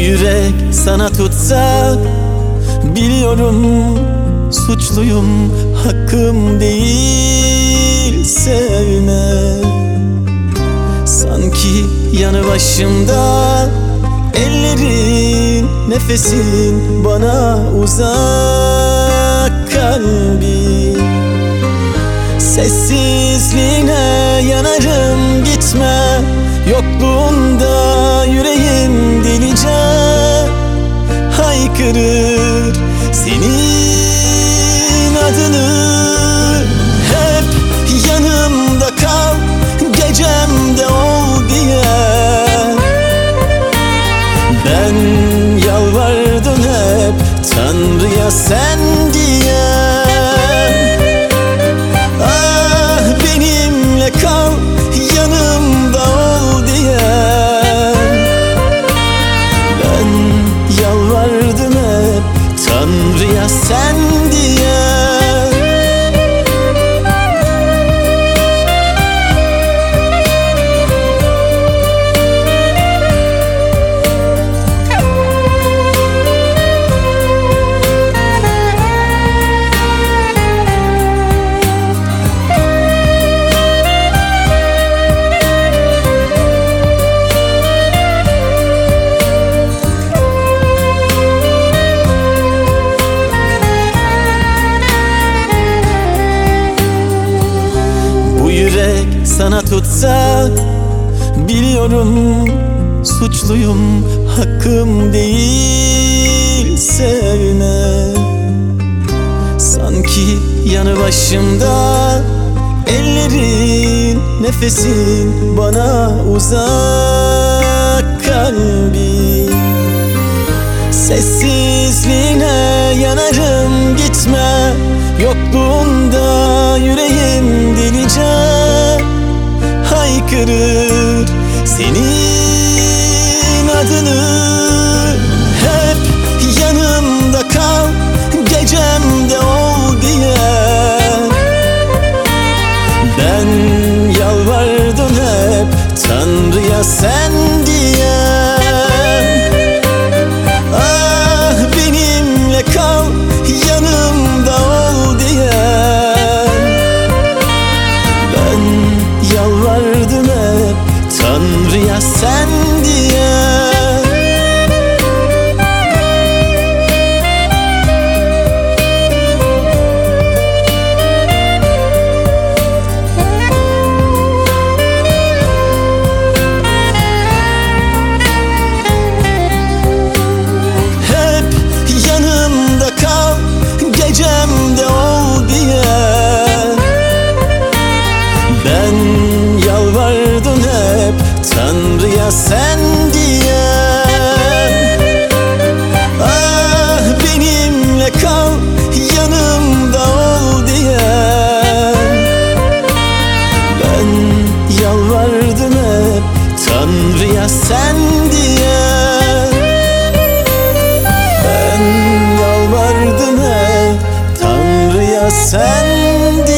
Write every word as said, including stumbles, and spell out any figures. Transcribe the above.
yürek sana tutsa, biliyorum suçluyum, hakkım değil sevme. Sanki yanı başımda ellerin, nefesin bana uzak kalbi. Sessizliğine yanarım, gitme. Yokluğunda yüreğim delice haykırır senin adını. Hep yanımda kal, gecemde ol diye ben yalvardım hep Tanrı'ya, sen diye. Ah, benimle kal, yanımda ol diye ben yalvardım hep Tanrı'ya, sen diye. Sana tutsa, biliyorum suçluyum, hakkım değil sevme. Sanki yanı başımda ellerin, nefesin bana uzak kalbi. Sessizliğine yanarım, gitme. Yokluğunda yüreğim delice haykırır senin adını. Hep yanımda kal, gecemde ol diye ben yalvardım hep Tanrı'ya, sen diye. Ah, benimle kal, yanımda ol diye ben yalvardım hep Tanrı'ya, sen diye. Hep yanımda kal, gecemde ol diye ben yalvardım hep Tanrı'ya, sen diye. Ah, benimle kal, yanımda ol diye ben yalvardım hep Tanrı'ya, sen diye. Ben yalvardım hep Tanrı'ya, sen diye.